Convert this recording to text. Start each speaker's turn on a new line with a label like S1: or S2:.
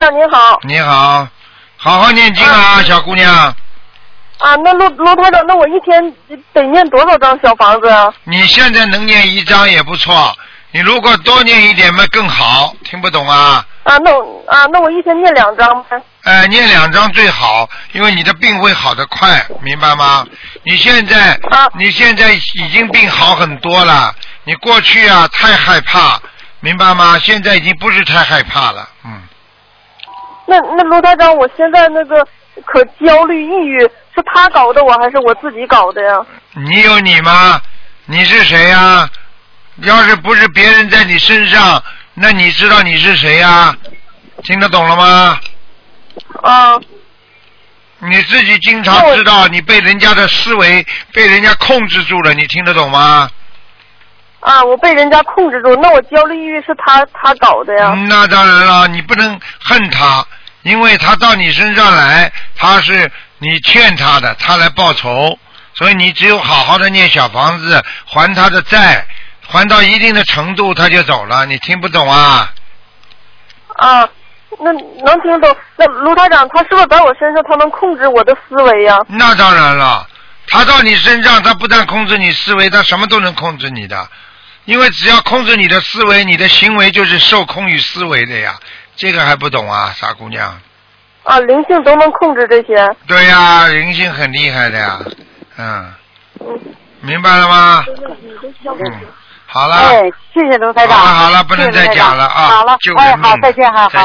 S1: 长您好。
S2: 你好，好好念经啊，小姑娘。
S1: 啊，那卢台长，那我一天得念多少张小房子啊？
S2: 你现在能念1张也不错，你如果多念一点嘛更好。听不懂啊？
S1: 那我一天念2张呗。
S2: 念2张最好，因为你的病会好得快，明白吗？你现在已经病好很多了，你过去啊太害怕，明白吗？现在已经不是太害怕了，
S1: 那卢台长，我现在那个可焦虑抑郁，是他搞的我还是我自己搞的呀？
S2: 你有你吗？你是谁呀？要是不是别人在你身上，那你知道你是谁呀？听得懂了吗？你自己经常知道你被人家的思维被人家控制住了，你听得懂吗？
S1: 我被人家控制住，那我焦虑抑郁是他搞的呀？
S2: 那当然了，你不能恨他，因为他到你身上来，他是你欠他的，他来报仇，所以你只有好好的念小房子还他的债，还到一定的程度他就走了，你听不懂啊？
S1: 那能听懂？那卢台长，他是不是在我身上，他能控制我的思维呀？
S2: 那当然了，他到你身上，他不但控制你思维，他什么都能控制你的，因为只要控制你的思维，你的行为就是受控于思维的呀。这个还不懂啊，傻姑娘？
S1: 灵性都能控制这些？
S2: 对呀，灵性很厉害的呀，明白了吗？好了。
S3: 谢谢卢台长。
S2: 好了，不能再讲了啊。
S3: 好了，好，再见哈。好。